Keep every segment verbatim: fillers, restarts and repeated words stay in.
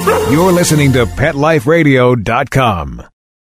You're listening to Pet Life Radio dot com.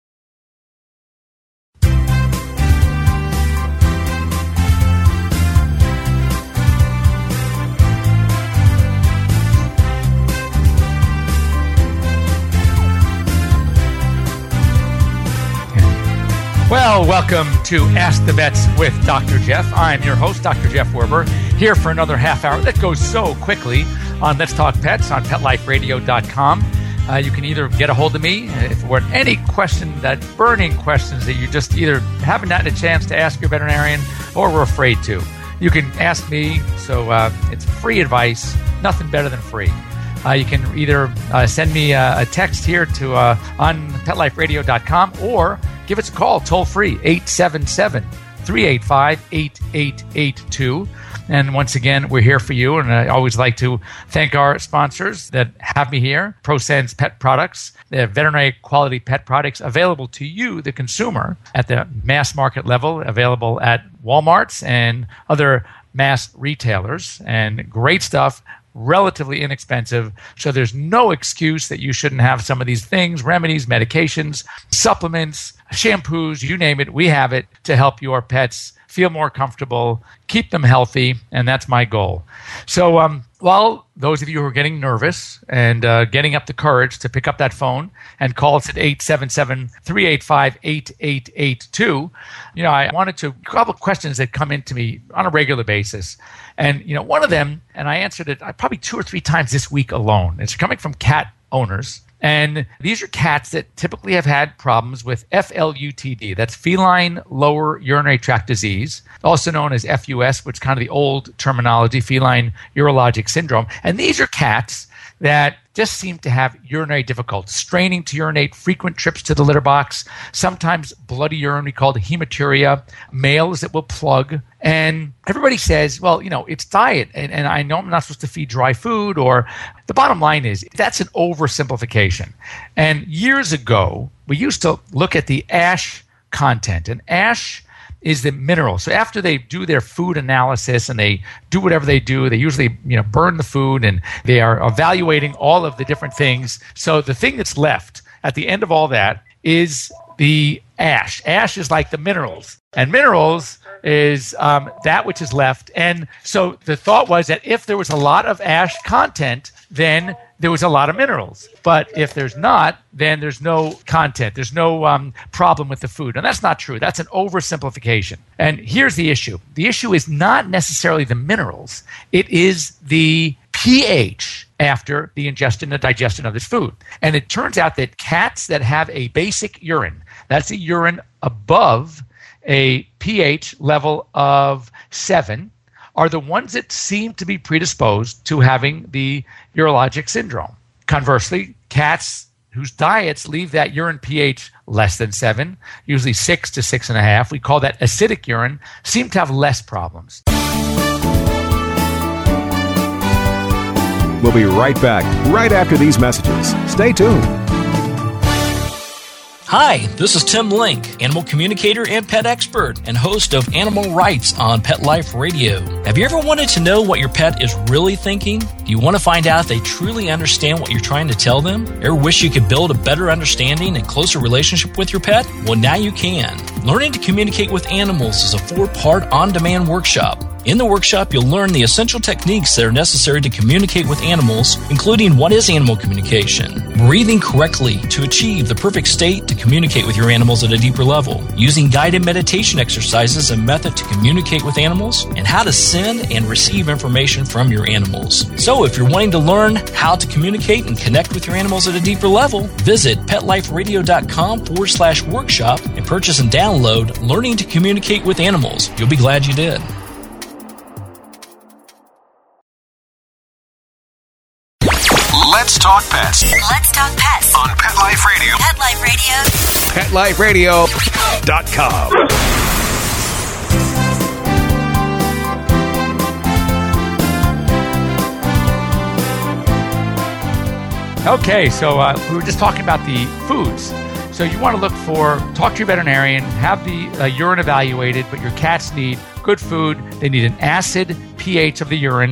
Well, welcome to Ask the Vets with Doctor Jeff. I'm your host, Doctor Jeff Werber, here for another half hour that goes so quickly on Let's Talk Pets on Pet Life Radio dot com. Uh, you can either get a hold of me if there were any question, that burning questions that you just either haven't gotten a chance to ask your veterinarian or were afraid to. You can ask me, so uh, it's free advice, nothing better than free. Uh, you can either uh, send me a, a text here to uh, on Pet Life Radio dot com or give us a call toll free, eight seven seven, three eight five, eight eight eight two. And once again, we're here for you. And I always like to thank our sponsors that have me here, ProSense Pet Products. They're veterinary quality pet products available to you, the consumer, at the mass market level, available at Walmarts and other mass retailers. And great stuff. Relatively inexpensive, so there's no excuse that you shouldn't have some of these things, remedies, medications, supplements, shampoos, you name it, we have it to help your pets feel more comfortable, keep them healthy, and that's my goal. So um, while those of you who are getting nervous and uh, getting up the courage to pick up that phone and call us at eight seven seven, three eight five, eight eight eight two, you know, I wanted to, a couple of questions that come into me on a regular basis. And, you know, one of them, and I answered it probably two or three times this week alone. It's coming from cat owners. And these are cats that typically have had problems with F L U T D. That's feline lower urinary tract disease, also known as F U S, which is kind of the old terminology, feline urologic syndrome. And these are cats that just seem to have urinary difficulties, straining to urinate, frequent trips to the litter box, sometimes bloody urine we call hematuria, males that will plug. And everybody says, well, you know, it's diet, and, and I know I'm not supposed to feed dry food, or the bottom line is that's an oversimplification. And years ago, we used to look at the ash content, and ash is the mineral. So after they do their food analysis and they do whatever they do, they usually, you know, burn the food and they are evaluating all of the different things. So the thing that's left at the end of all that is the ash. Ash is like the minerals, and minerals is um, that which is left. And so the thought was that if there was a lot of ash content, then there was a lot of minerals. But if there's not, then there's no content. There's no um, problem with the food. And that's not true. That's an oversimplification. And here's the issue. The issue is not necessarily the minerals. It is the pH after the ingestion and digestion of this food. And it turns out that cats that have a basic urine, that's a urine above a pH level of seven, are the ones that seem to be predisposed to having the urologic syndrome. Conversely, cats whose diets leave that urine pH less than seven, usually six to six and a half, we call that acidic urine, seem to have less problems. We'll be right back, right after these messages. Stay tuned. Hi, this is Tim Link, animal communicator and pet expert and host of Animal Rights on Pet Life Radio. Have you ever wanted to know what your pet is really thinking? Do you want to find out if they truly understand what you're trying to tell them? Ever wish you could build a better understanding and closer relationship with your pet? Well, now you can. Learning to Communicate with Animals is a four-part on-demand workshop. In the workshop, you'll learn the essential techniques that are necessary to communicate with animals, including what is animal communication, breathing correctly to achieve the perfect state to communicate with your animals at a deeper level, using guided meditation exercises and method to communicate with animals, and how to send and receive information from your animals. So if you're wanting to learn how to communicate and connect with your animals at a deeper level, visit PetLifeRadio.com forward slash workshop and purchase and download Learning to Communicate with Animals. You'll be glad you did. Let's talk pets. Let's talk pets On Pet Life Radio. Pet Life Radio. Pet Life Radio dot com. Okay, so uh, we were just talking about the foods. So you want to look for, talk to your veterinarian, have the uh, urine evaluated, but your cats need good food. They need an acid pH of the urine.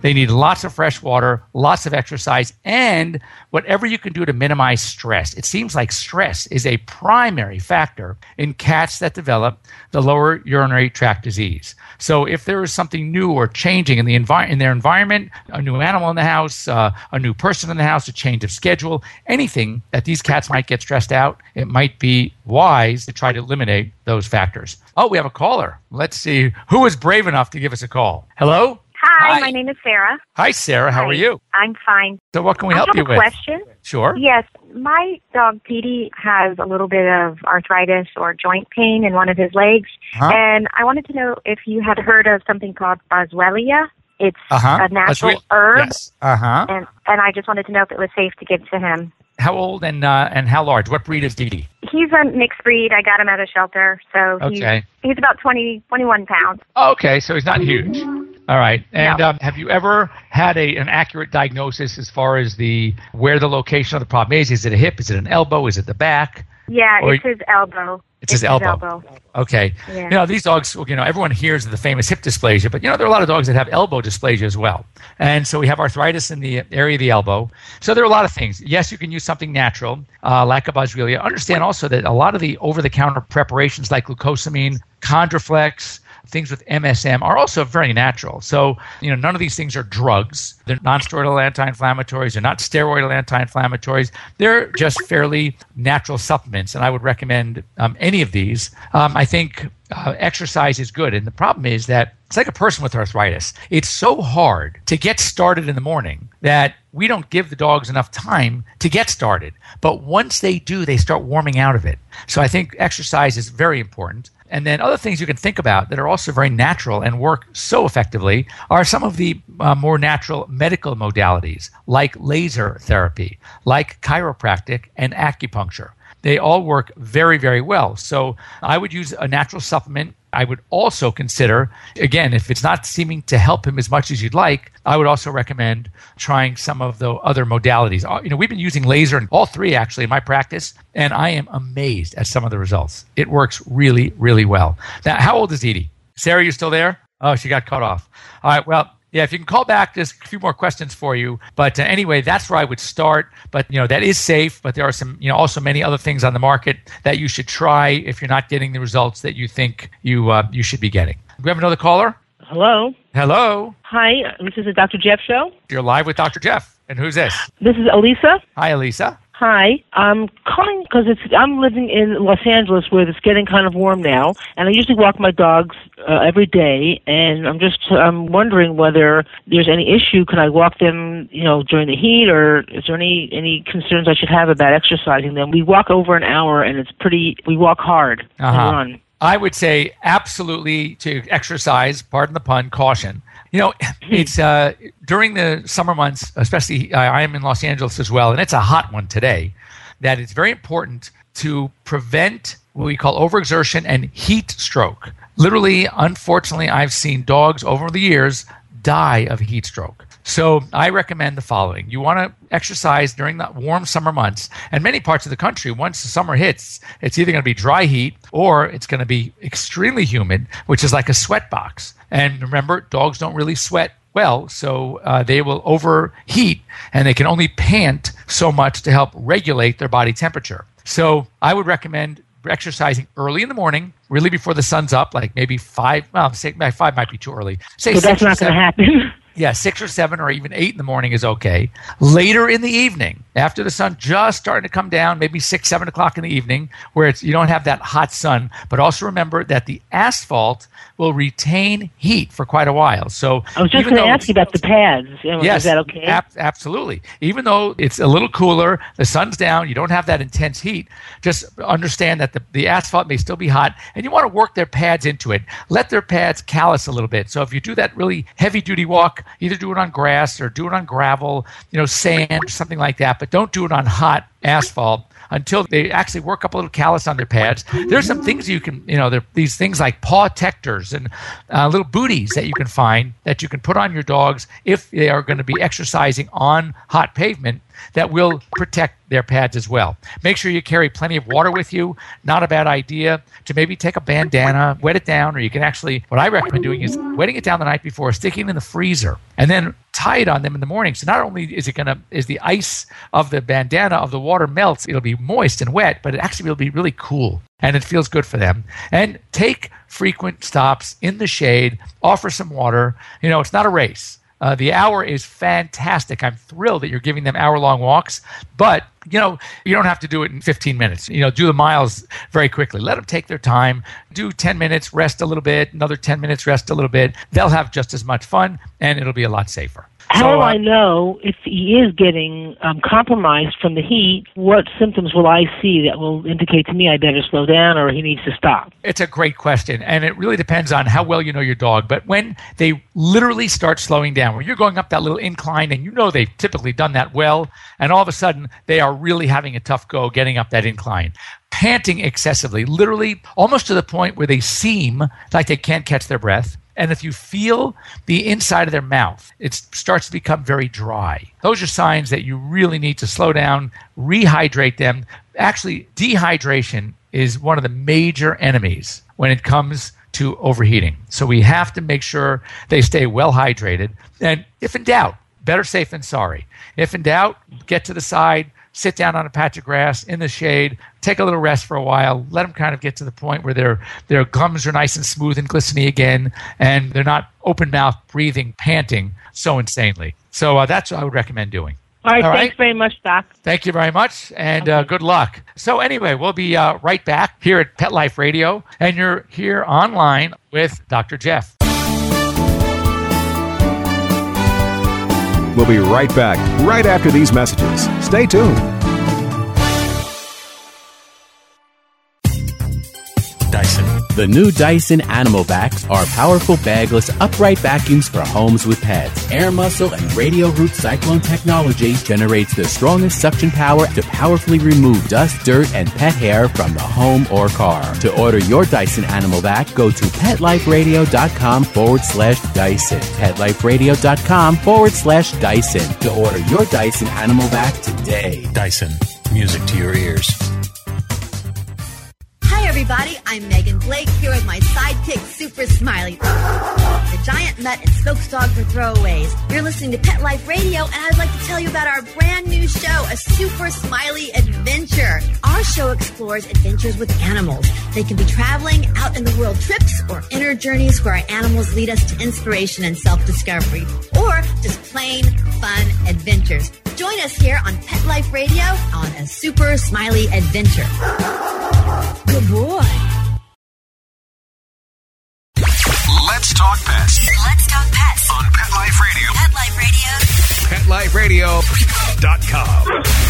They need lots of fresh water, lots of exercise, and whatever you can do to minimize stress. It seems like stress is a primary factor in cats that develop the lower urinary tract disease. So if there is something new or changing in the envi- in their environment, a new animal in the house, uh, a new person in the house, a change of schedule, anything that these cats might get stressed out, it might be wise to try to eliminate those factors. Oh, we have a caller. Let's see who is brave enough to give us a call. Hello? Hi, Hi. my name is Sarah. Hi, Sarah. How Hi. are you? I'm fine. So what can we I help have you a with? question. Sure. Yes, my dog Petey has a little bit of arthritis or joint pain in one of his legs, Huh? and I wanted to know if you had heard of something called boswellia. It's Uh-huh. a natural Boswell- herb, Yes. Uh-huh. and and I just wanted to know if it was safe to give to him. How old and uh, and how large? What breed is Dee Dee? He's a mixed breed. I got him at a shelter, so he's, Okay. he's about twenty, twenty-one pounds. Oh, okay, so he's not huge. All right. And No. um, have you ever had a an accurate diagnosis as far as the where the location of the problem is? Is it a hip? Is it an elbow? Is it the back? Yeah, Or- it's his elbow. It's his elbow. Okay. Yeah. You know, these dogs, you know, everyone hears of the famous hip dysplasia, but, you know, there are a lot of dogs that have elbow dysplasia as well. And so we have arthritis in the area of the elbow. So there are a lot of things. Yes, you can use something natural, uh, like a boswellia. Understand also that a lot of the over-the-counter preparations like glucosamine, Chondroflex, things with M S M are also very natural. So, you know, none of these things are drugs. They're non-steroidal anti-inflammatories. They're not steroidal anti-inflammatories. They're just fairly natural supplements, and I would recommend um, any of these. Um, I think uh, exercise is good, and the problem is that it's like a person with arthritis. It's so hard to get started in the morning that we don't give the dogs enough time to get started. But once they do, they start warming out of it. So I think exercise is very important. And then other things you can think about that are also very natural and work so effectively are some of the uh, more natural medical modalities like laser therapy, like chiropractic and acupuncture. They all work very, very well. So I would use a natural supplement. I would also consider, again, if it's not seeming to help him as much as you'd like, I would also recommend trying some of the other modalities. Uh, You know, we've been using laser in all three actually in my practice, and I am amazed at some of the results. It works really, really well. Now, how old is Dee Dee? Sarah, you still there? Oh, she got cut off. All right, well, yeah, if you can call back, there's a few more questions for you. But uh, anyway, that's where I would start. But, you know, that is safe. But there are some, you know, also many other things on the market that you should try if you're not getting the results that you think you uh, you should be getting. Do we have another caller? Hello. Hello. Hi, this is the Doctor Jeff Show. You're live with Doctor Jeff. And who's this? This is Elisa. Hi, Elisa. Hi. I'm calling because it's I'm living in Los Angeles where it's getting kind of warm now, and I usually walk my dogs uh, every day, and I'm just I'm wondering whether there's any issue. Can I walk them, you know, during the heat, or is there any any concerns I should have about exercising them? We walk over an hour, and it's pretty. We walk hard Uh-huh. and run. I would say absolutely to exercise, pardon the pun, caution. You know, it's uh, during the summer months, especially uh, I am in Los Angeles as well, and it's a hot one today, that it's very important to prevent what we call overexertion and heat stroke. Literally, unfortunately, I've seen dogs over the years die of heat stroke. So I recommend the following. You want to exercise during the warm summer months. And many parts of the country, once the summer hits, it's either going to be dry heat or it's going to be extremely humid, which is like a sweat box. And remember, dogs don't really sweat well, so uh, they will overheat and they can only pant so much to help regulate their body temperature. So I would recommend exercising early in the morning, really before the sun's up, like maybe five, well, say five might be too early. Say So that's six or not going to seven. happen. Yeah, six or seven or even eight in the morning is okay. Later in the evening, after the sun just starting to come down, maybe six, seven o'clock in the evening, where it's, you don't have that hot sun. But also remember that the asphalt will retain heat for quite a while. So I was just even going to though ask you about the pads. You know, Yes, is that okay? ab- absolutely. Even though it's a little cooler, the sun's down, you don't have that intense heat, just understand that the, the asphalt may still be hot, and you want to work their pads into it. Let their pads callus a little bit. So if you do that really heavy-duty walk, either do it on grass or do it on gravel, you know, sand, something like that, but don't do it on hot asphalt until they actually work up a little callus on their pads. There's some things you can, you know, there these things like paw tectors and uh, little booties that you can find that you can put on your dogs if they are going to be exercising on hot pavement that will protect their pads as well. Make sure you carry plenty of water with you. Not a bad idea to maybe take a bandana, wet it down, or you can actually, what I recommend doing is wetting it down the night before, sticking it in the freezer, and then tie it on them in the morning. So not only is it going to, is the ice of the bandana of the water melts, it'll be moist and wet, but it actually will be really cool and it feels good for them. And take frequent stops in the shade, offer some water. You know, it's not a race. Uh, the hour is fantastic. I'm thrilled that you're giving them hour-long walks, but you know, you don't have to do it in fifteen minutes. You know, do the miles very quickly. Let them take their time. Do ten minutes, rest a little bit, another ten minutes, rest a little bit. They'll have just as much fun, and it'll be a lot safer. How so, do uh, I know if he is getting um, compromised from the heat? What symptoms will I see that will indicate to me I better slow down or he needs to stop? It's a great question, and it really depends on how well you know your dog. But when they literally start slowing down, when you're going up that little incline and you know they've typically done that well, and all of a sudden they are really having a tough go getting up that incline, panting excessively, literally almost to the point where they seem like they can't catch their breath. And if you feel the inside of their mouth, it starts to become very dry. Those are signs that you really need to slow down, rehydrate them. Actually, dehydration is one of the major enemies when it comes to overheating. So we have to make sure they stay well hydrated. And if in doubt, better safe than sorry. If in doubt, get to the side, sit down on a patch of grass in the shade, take a little rest for a while, let them kind of get to the point where their their gums are nice and smooth and glistening again, and they're not open-mouth breathing, panting so insanely. So uh, that's what I would recommend doing. All right, All thanks right? very much, Doc. Thank you very much, and uh, good luck. So anyway, we'll be uh, right back here at Pet Life Radio, and you're here online with Doctor Jeff. We'll be right back, right after these messages. Stay tuned. Dyson. The new Dyson Animal Vacs are powerful bagless upright vacuums for homes with pets. Air muscle and radio root cyclone technology generates the strongest suction power to powerfully remove dust, dirt, and pet hair from the home or car. To order your Dyson Animal Vac, go to PetLifeRadio.com forward slash Dyson. PetLifeRadio.com forward slash Dyson to order your Dyson Animal Vac today. Dyson. Music to your ears. Hi, everybody. I'm Megan Blake here with my sidekick, Super Smiley, the giant mutt and spokes dog for throwaways. You're listening to Pet Life Radio, and I'd like to tell you about our brand new show, A Super Smiley Adventure. Our show explores adventures with animals. They can be traveling, out in the world trips, or inner journeys where our animals lead us to inspiration and self-discovery, or just plain fun adventures. Join us here on Pet Life Radio on A Super Smiley Adventure. Good boy. Let's talk pets. Let's talk pets On Pet Life Radio. Pet Life Radio. Pet Life Radio dot com.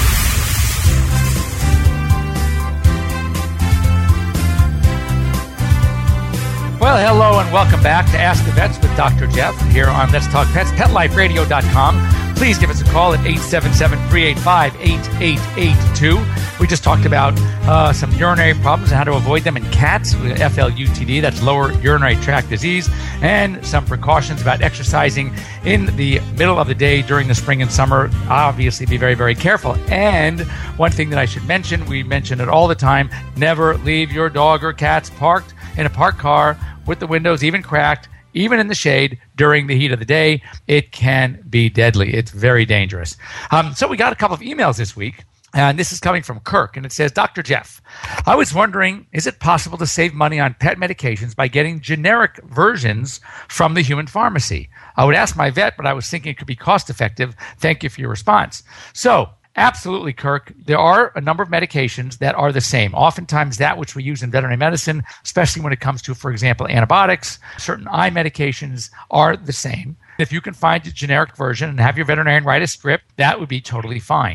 Well, hello and welcome back to Ask the Vets with Doctor Jeff here on Let's Talk Pets, Pet Life Radio dot com. Please give us a call at eight seven seven, three eight five, eight eight eight two. We just talked about uh, some urinary problems and how to avoid them in cats with F L U T D, that's lower urinary tract disease, and some precautions about exercising in the middle of the day during the spring and summer. Obviously, be very, very careful. And one thing that I should mention, we mention it all the time, never leave your dog or cats parked in a parked car with the windows even cracked, even in the shade during the heat of the day. It can be deadly. It's very dangerous. Um, so we got a couple of emails this week, and this is coming from Kirk, and it says, Doctor Jeff, I was wondering, is it possible to save money on pet medications by getting generic versions from the human pharmacy? I would ask my vet, but I was thinking it could be cost effective. Thank you for your response. So, absolutely, Kirk. There are a number of medications that are the same. Oftentimes that which we use in veterinary medicine, especially when it comes to, for example, antibiotics, certain eye medications are the same. If you can find a generic version and have your veterinarian write a script, that would be totally fine.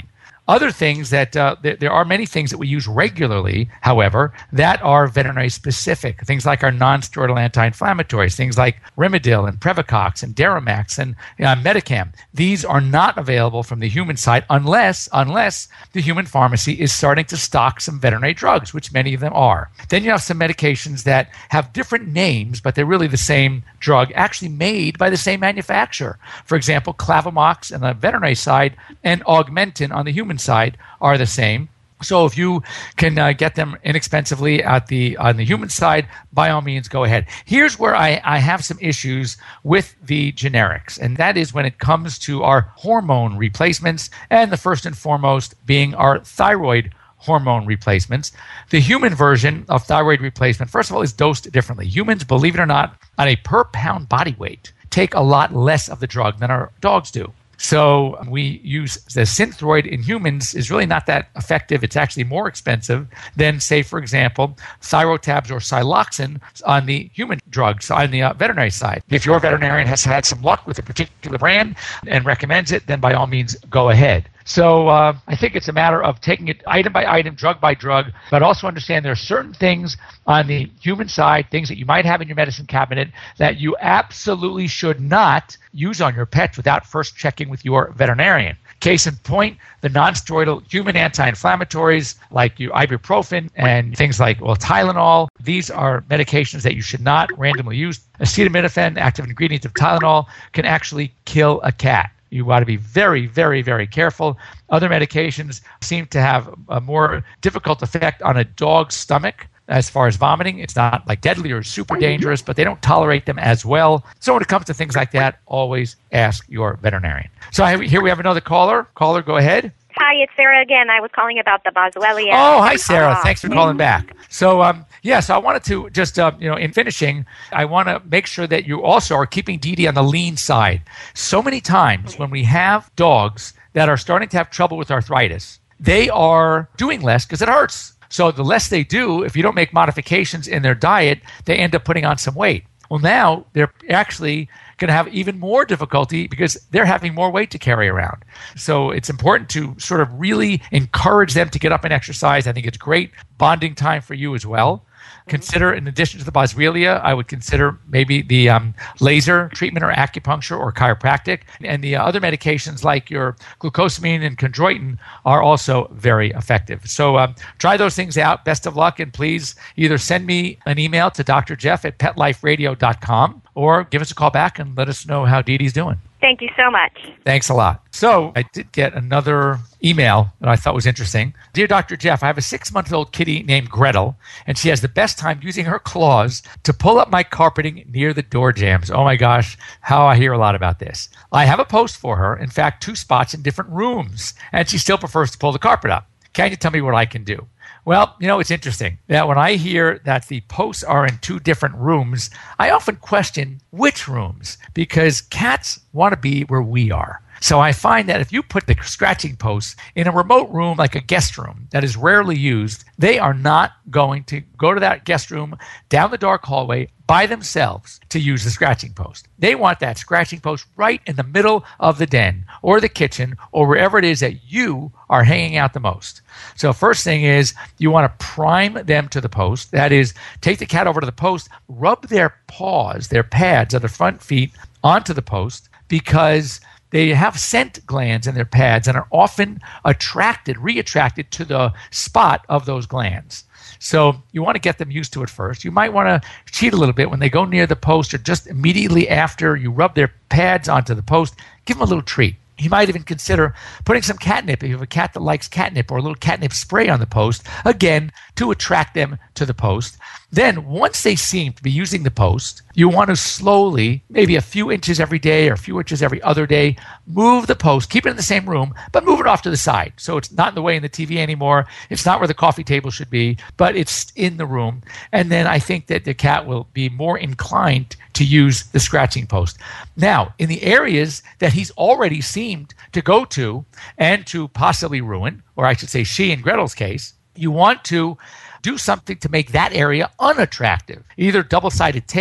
Other things that, uh, th- there are many things that we use regularly, however, that are veterinary specific. Things like our non-steroidal anti-inflammatories, things like Rimadyl and Previcox and Deramax and uh, Medicam. These are not available from the human side unless, unless the human pharmacy is starting to stock some veterinary drugs, which many of them are. Then you have some medications that have different names, but they're really the same drug, actually made by the same manufacturer. For example, Clavamox on the veterinary side and Augmentin on the human side are the same. So if you can uh, get them inexpensively at the on the human side, by all means, go ahead. Here's where I, I have some issues with the generics, and that is when it comes to our hormone replacements, and the first and foremost being our thyroid hormone replacements. The human version of thyroid replacement, first of all, is dosed differently. Humans, believe it or not, on a per pound body weight, take a lot less of the drug than our dogs do. So we use the Synthroid in humans is really not that effective. It's actually more expensive than, say, for example, Thyrotabs or Siloxane on the human drugs on the uh, veterinary side. If your veterinarian has had some luck with a particular brand and recommends it, then by all means, go ahead. So uh, I think it's a matter of taking it item by item, drug by drug, but also understand there are certain things on the human side, things that you might have in your medicine cabinet that you absolutely should not use on your pets without first checking with your veterinarian. Case in point, the non-steroidal human anti-inflammatories like you, ibuprofen and things like, well, Tylenol. These are medications that you should not randomly use. Acetaminophen, active ingredient of Tylenol, can actually kill a cat. You want to be very, very, very careful. Other medications seem to have a more difficult effect on a dog's stomach as far as vomiting. It's not like deadly or super dangerous, but they don't tolerate them as well. So when it comes to things like that, always ask your veterinarian. So here we have another caller. Caller, go ahead. Hi, it's Sarah again. I was calling about the Boswellia. Oh, hi, Sarah. Thanks for calling back. So, um, yeah, so I wanted to just, uh, you know, in finishing, I want to make sure that you also are keeping Dee Dee on the lean side. So many times when we have dogs that are starting to have trouble with arthritis, they are doing less because it hurts. So the less they do, if you don't make modifications in their diet, they end up putting on some weight. Well, now they're actually going to have even more difficulty because they're having more weight to carry around. So it's important to sort of really encourage them to get up and exercise. I think it's great bonding time for you as well. Consider, in addition to the Boswellia, I would consider maybe the um, laser treatment or acupuncture or chiropractic. And the uh, other medications like your glucosamine and chondroitin are also very effective. So um, try those things out. Best of luck. And please either send me an email to D R Jeff at pet life radio dot com or give us a call back and let us know how Dee Dee's doing. Thank you so much. Thanks a lot. So I did get another email that I thought was interesting. Dear Doctor Jeff, I have a six-month-old kitty named Gretel, and she has the best time using her claws to pull up my carpeting near the door jambs. Oh my gosh, how I hear a lot about this. I have a post for her, in fact, two spots in different rooms, and she still prefers to pull the carpet up. Can you tell me what I can do? Well, you know, it's interesting that when I hear that the posts are in two different rooms, I often question which rooms, because cats want to be where we are. So I find that if you put the scratching posts in a remote room like a guest room that is rarely used, they are not going to go to that guest room down the dark hallway by themselves to use the scratching post. They want that scratching post right in the middle of the den or the kitchen or wherever it is that you are hanging out the most. So first thing is you want to prime them to the post. That is, take the cat over to the post, rub their paws, their pads of the front feet onto the post, because they have scent glands in their pads and are often attracted, re-attracted to the spot of those glands. So you want to get them used to it first. You might want to cheat a little bit when they go near the post or just immediately after you rub their pads onto the post, give them a little treat. You might even consider putting some catnip, if you have a cat that likes catnip, or a little catnip spray on the post, again, to attract them to the post. Then, once they seem to be using the post, you want to slowly, maybe a few inches every day or a few inches every other day, move the post, keep it in the same room, but move it off to the side. So it's not in the way in the T V anymore. It's not where the coffee table should be, but it's in the room. And then I think that the cat will be more inclined to use the scratching post. Now, in the areas that he's already seemed to go to and to possibly ruin, or I should say she in Gretel's case, you want to do something to make that area unattractive. Either double-sided tape,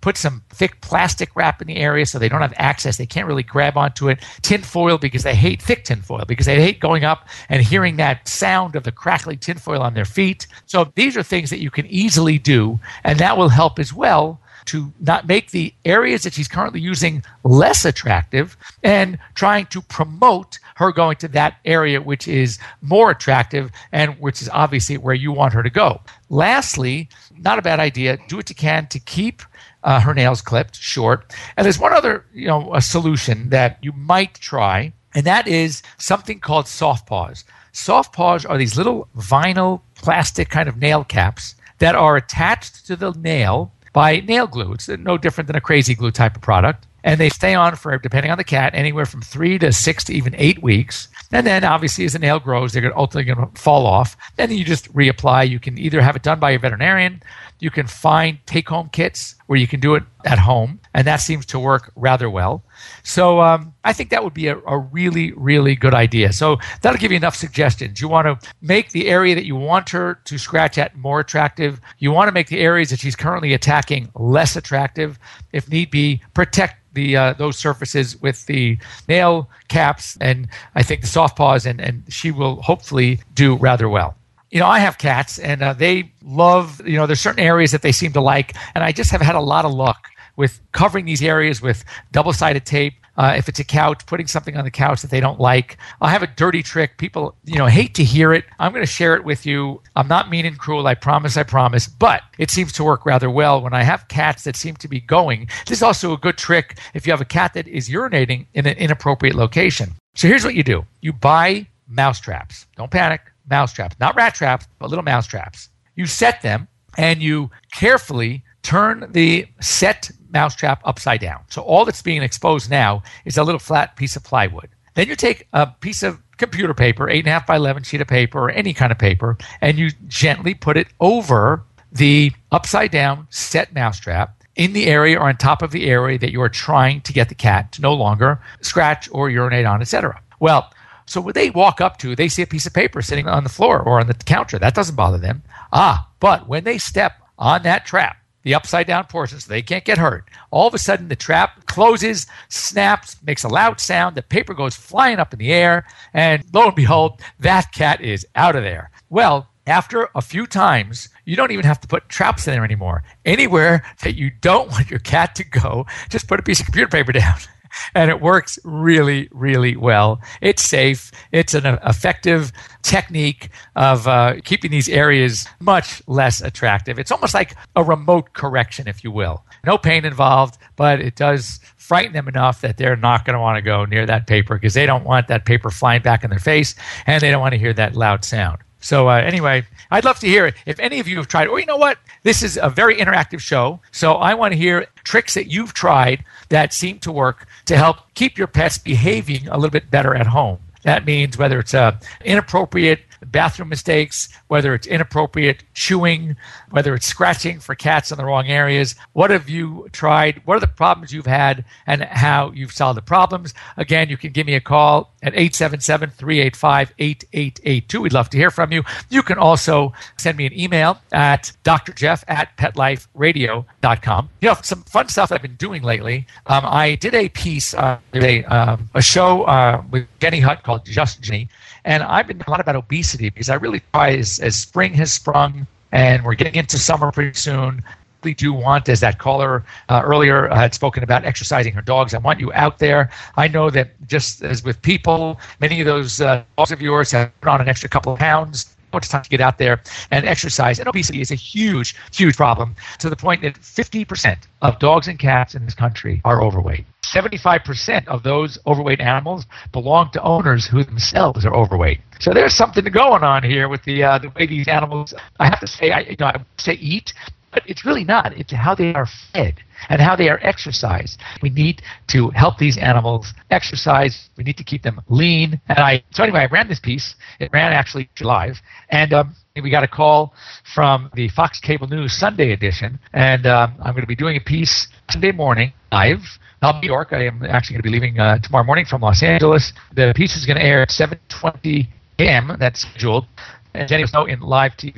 put some thick plastic wrap in the area so they don't have access. They can't really grab onto it. Tin foil, because they hate thick tin foil, because they hate going up and hearing that sound of the crackling tin foil on their feet. So these are things that you can easily do, and that will help as well to not make the areas that she's currently using less attractive and trying to promote her going to that area which is more attractive and which is obviously where you want her to go. Lastly, not a bad idea, do what you can to keep uh, her nails clipped short. And there's one other, you know, a solution that you might try, and that is something called soft paws. Soft paws are these little vinyl plastic kind of nail caps that are attached to the nail by nail glue. It's no different than a crazy glue type of product. And they stay on for, depending on the cat, anywhere from three to six to even eight weeks. And then, obviously, as the nail grows, they're ultimately going to fall off. And then you just reapply. You can either have it done by your veterinarian. You can find take-home kits where you can do it at home. And that seems to work rather well. So um, I think that would be a, a really, really good idea. So that'll give you enough suggestions. You want to make the area that you want her to scratch at more attractive. You want to make the areas that she's currently attacking less attractive. If need be, protect the uh, those surfaces with the nail caps and I think the soft paws, and, and she will hopefully do rather well. You know, I have cats, and uh, they love, you know, there's certain areas that they seem to like, and I just have had a lot of luck with covering these areas with double-sided tape. Uh, if it's a couch, putting something on the couch that they don't like. I have a dirty trick. People, you know, hate to hear it. I'm going to share it with you. I'm not mean and cruel. I promise, I promise. But it seems to work rather well when I have cats that seem to be going. This is also a good trick if you have a cat that is urinating in an inappropriate location. So here's what you do. You buy mouse traps. Don't panic. Mouse traps. Not rat traps, but little mouse traps. You set them, and you carefully turn the set mousetrap upside down. So all that's being exposed now is a little flat piece of plywood. Then you take a piece of computer paper, eight and a half by eleven sheet of paper, or any kind of paper, and you gently put it over the upside down set mousetrap in the area or on top of the area that you are trying to get the cat to no longer scratch or urinate on, et cetera. Well, so when they walk up to, they see a piece of paper sitting on the floor or on the counter. That doesn't bother them. Ah, but when they step on that trap, the upside down portion, so they can't get hurt, all of a sudden the trap closes, snaps, makes a loud sound, the paper goes flying up in the air, and lo and behold, that cat is out of there. Well, after a few times, you don't even have to put traps in there anymore. Anywhere that you don't want your cat to go, just put a piece of computer paper down. And it works really, really well. It's safe. It's an effective technique of uh, keeping these areas much less attractive. It's almost like a remote correction, if you will. No pain involved, but it does frighten them enough that they're not going to want to go near that paper because they don't want that paper flying back in their face, and they don't want to hear that loud sound. So uh, anyway, I'd love to hear it. If any of you have tried, or you know what? This is a very interactive show, so I want to hear tricks that you've tried that seem to work to help keep your pets behaving a little bit better at home. That means whether it's uh, inappropriate bathroom mistakes, whether it's inappropriate chewing, whether it's scratching for cats in the wrong areas. What have you tried? What are the problems you've had and how you've solved the problems? Again, you can give me a call at eight seven seven, three eight five, eight eight eight two. We'd love to hear from you. You can also send me an email at d r jeff at pet life radio dot com. You know, some fun stuff I've been doing lately. Um, I did a piece, uh, a, um, a show uh, with Jenny Hutt called Just Jenny. And I've been doing a lot about obesity because I really try, as, as spring has sprung and we're getting into summer pretty soon, I really do want, as that caller uh, earlier uh, had spoken about exercising her dogs, I want you out there. I know that just as with people, many of those uh, dogs of yours have put on an extra couple of pounds. It's time to get out there and exercise. And obesity is a huge, huge problem to the point that fifty percent of dogs and cats in this country are overweight. seventy-five percent of those overweight animals belong to owners who themselves are overweight. So there's something going on here with the uh, the way these animals, I have to say, I, you know, I say eat, but it's really not. It's how they are fed and how they are exercised. We need to help these animals exercise. We need to keep them lean. And I so anyway, I ran this piece. It ran actually live, and um, we got a call from the Fox Cable News Sunday edition, and um, I'm going to be doing a piece Sunday morning live. I'll be in New York. I am actually going to be leaving uh, tomorrow morning from Los Angeles. The piece is going to air at seven twenty a.m. That's scheduled. And Jenny was in live T V.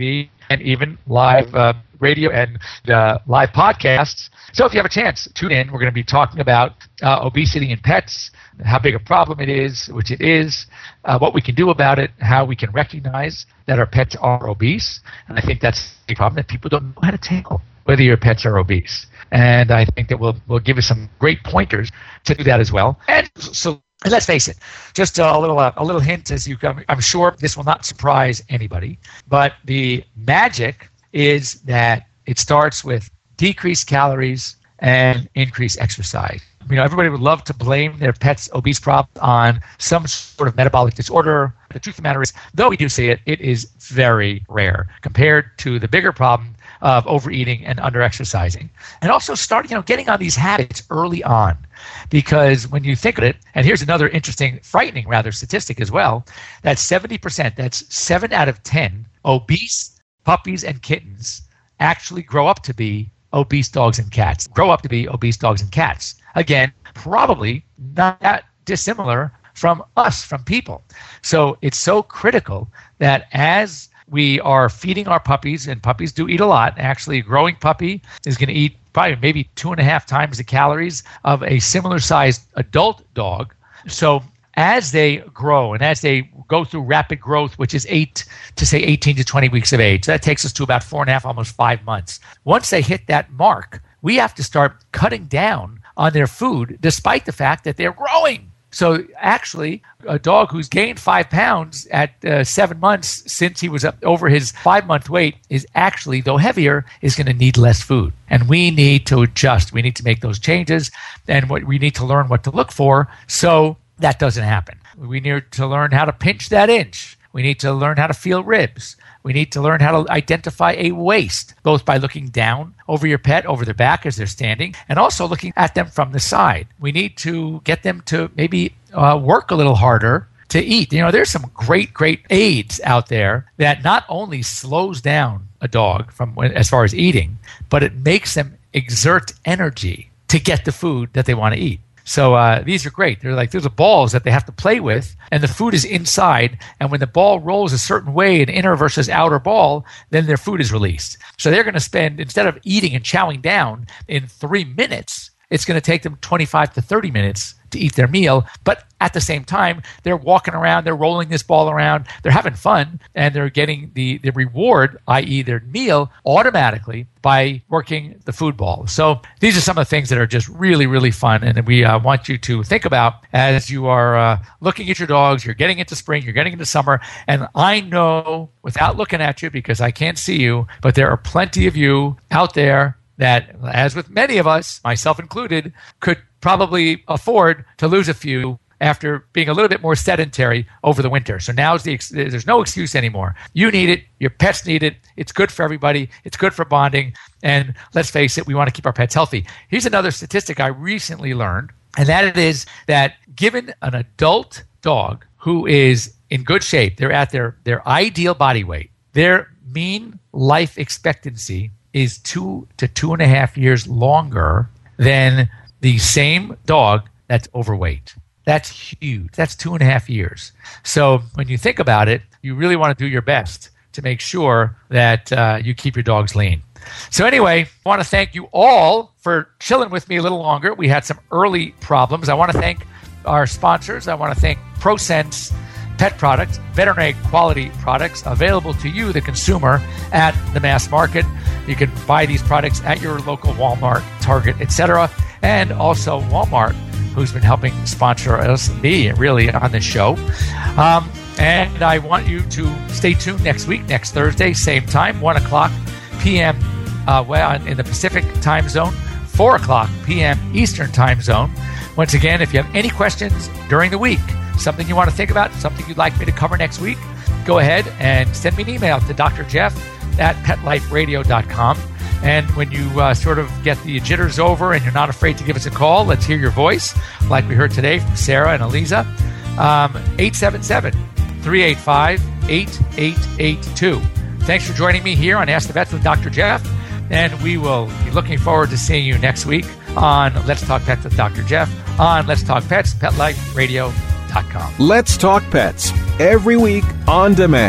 and even live uh, radio and uh, live podcasts. So if you have a chance, tune in. We're going to be talking about uh, obesity in pets, how big a problem it is, which it is, uh, what we can do about it, how we can recognize that our pets are obese. And I think that's a problem that people don't know how to tackle, whether your pets are obese. And I think that we'll, we'll give you some great pointers to do that as well. And so let's face it, just a little uh, a little hint as you come. I'm sure this will not surprise anybody, but the magic is that it starts with decreased calories and increased exercise. You know, everybody would love to blame their pet's obese problem on some sort of metabolic disorder. The truth of the matter is, though we do see it, it is very rare compared to the bigger problem of overeating and underexercising. And also starting, you know, getting on these habits early on. Because when you think of it, and here's another interesting, frightening rather statistic as well, that seventy percent, that's seven out of ten obese puppies and kittens actually grow up to be obese dogs and cats, grow up to be obese dogs and cats. Again, probably not that dissimilar from us, from people. So it's so critical that as we are feeding our puppies, and puppies do eat a lot. Actually, a growing puppy is going to eat probably maybe two and a half times the calories of a similar sized adult dog. So as they grow and as they go through rapid growth, which is eight to say eighteen to twenty weeks of age, that takes us to about four and a half, almost five months. Once they hit that mark, we have to start cutting down on their food, despite the fact that they're growing. So actually, a dog who's gained five pounds at uh, seven months since he was up over his five-month weight is actually, though heavier, is going to need less food. And we need to adjust. We need to make those changes, and what we need to learn what to look for so that doesn't happen. We need to learn how to pinch that inch. We need to learn how to feel ribs. We need to learn how to identify a waist, both by looking down over your pet, over their back as they're standing, and also looking at them from the side. We need to get them to maybe uh, work a little harder to eat. You know, there's some great, great aids out there that not only slows down a dog from when, as far as eating, but it makes them exert energy to get the food that they want to eat. So uh, these are great. They're like, there's a balls that they have to play with, and the food is inside. And when the ball rolls a certain way, an inner versus outer ball, then their food is released. So they're going to spend, instead of eating and chowing down in three minutes, it's going to take them twenty-five to thirty minutes to eat their meal. But at the same time, they're walking around, they're rolling this ball around, they're having fun, and they're getting the, the reward, that is their meal, automatically by working the food ball. So these are some of the things that are just really, really fun, and we uh, want you to think about as you are uh, looking at your dogs. You're getting into spring, you're getting into summer, and I know without looking at you, because I can't see you, but there are plenty of you out there that, as with many of us, myself included, could probably afford to lose a few after being a little bit more sedentary over the winter. So now the ex- there's no excuse anymore. You need it. Your pets need it. It's good for everybody. It's good for bonding. And let's face it, we want to keep our pets healthy. Here's another statistic I recently learned, and that it is that given an adult dog who is in good shape, they're at their, their ideal body weight, their mean life expectancy is two to two and a half years longer than the same dog that's overweight. That's huge. That's two and a half years. So when you think about it, you really want to do your best to make sure that uh, you keep your dogs lean. So anyway, I want to thank you all for chilling with me a little longer. We had some early problems. I want to thank our sponsors. I want to thank ProSense Pet Products, veterinary quality products available to you, the consumer, at the mass market. You can buy these products at your local Walmart, Target, et cetera, and also Walmart, who's been helping sponsor us, me, really, on this show. Um, and I want you to stay tuned next week, next Thursday, same time, one o'clock p.m. Uh, well, in the Pacific time zone, four o'clock p.m. Eastern time zone. Once again, if you have any questions during the week, something you want to think about, something you'd like me to cover next week, go ahead and send me an email to Doctor Jeff at pet life radio dot com. And when you uh, sort of get the jitters over and you're not afraid to give us a call, let's hear your voice, like we heard today from Sarah and Eliza, um, eight seven seven, three eight five, eight eight eight two. Thanks for joining me here on Ask the Vets with Doctor Jeff, and we will be looking forward to seeing you next week on Let's Talk Pets with Doctor Jeff on Let's Talk Pets, pet life radio dot com. Let's Talk Pets, every week on demand.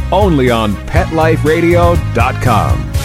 only on pet life radio dot com.